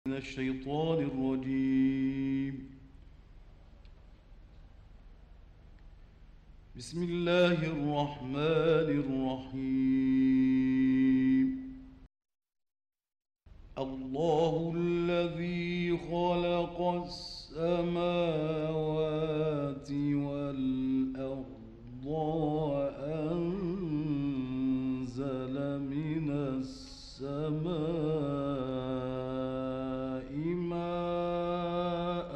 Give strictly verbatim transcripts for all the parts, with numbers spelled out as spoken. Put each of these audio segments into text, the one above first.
من الشيطان الرجيم. بسم الله الرحمن الرحيم. الله الذي خلق السماوات والأرض وأنزل من السماء ماء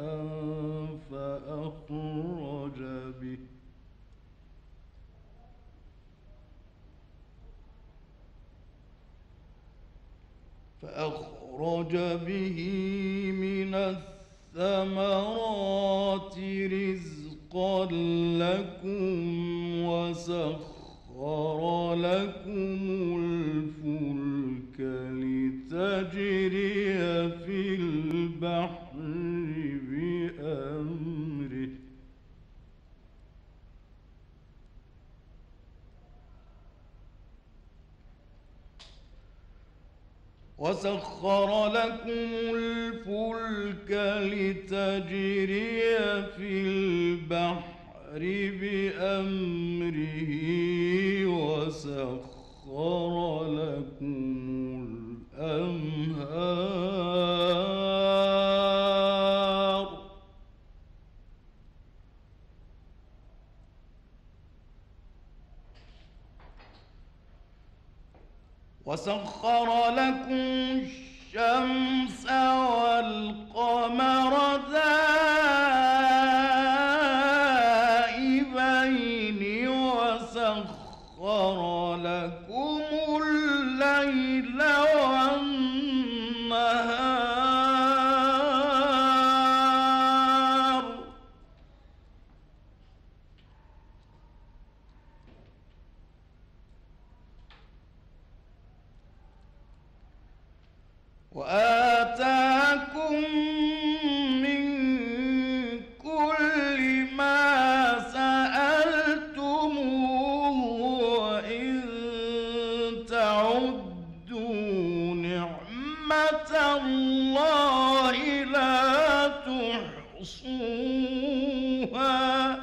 فأخرج به فأخرج به من الثمرات رزقا لكم وسخر لكم الفلك لتجري في البحر بأمره وسخر لكم الفلك لتجري في البحر بأمره وسخر لكم الأنهار وسخر لكم الشمس والقمر دائبين وسخر لكم الليل والنهار وآتاكم من كل ما سألتموه وإن تعدوا نعمة الله لا تحصوها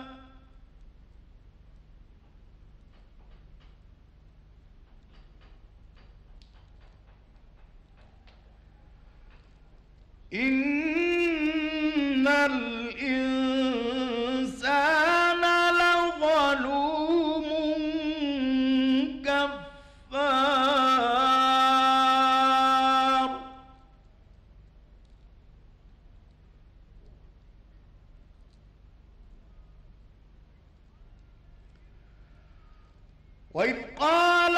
إن الإنسان لظلوم كفار وإذ قال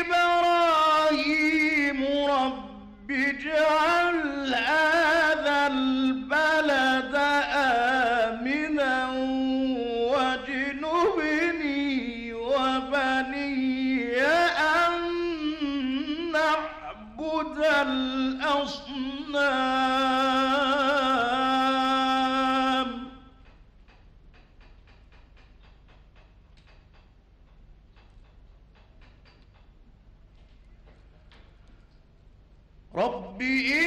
إبراهيم رب اجعل هذا البلد آمنا واجنبني وبني أن نعبد الأصنام رب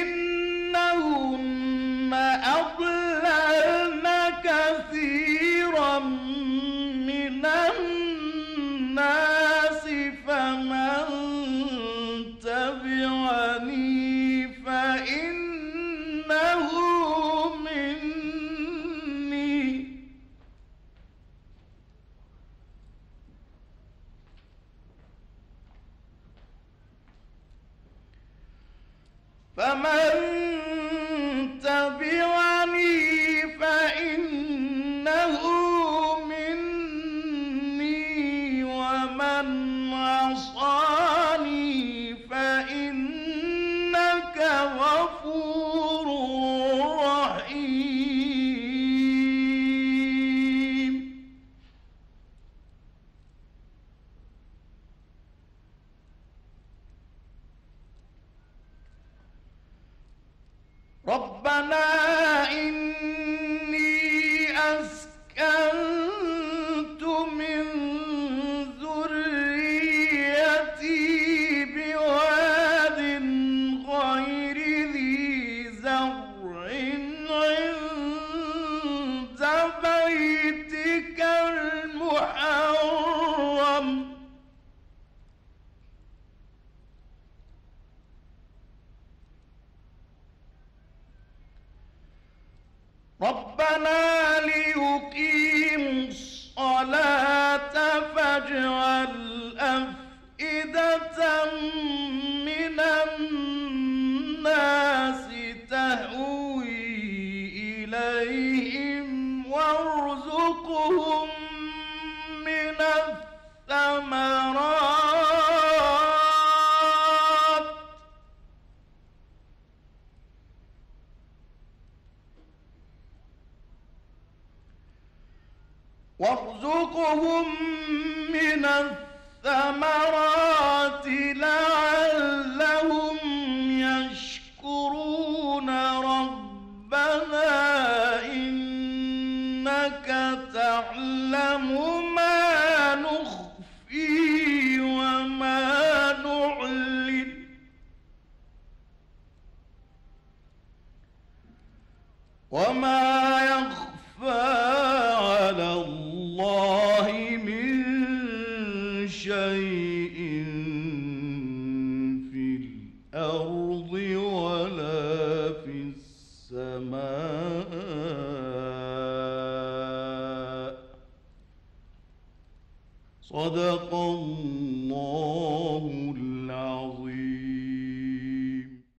ربنا ليقيموا الصلاة فاجعل أفئدة من الناس تهوي إليهم وارزقهم من الثمرات وارزقهم من الثمرات لعلهم يشكرون ربنا إنك تعلم ما نخفي وما نعلن وما يخفى على الله من شيء في الأرض ولا في السماء. صدق الله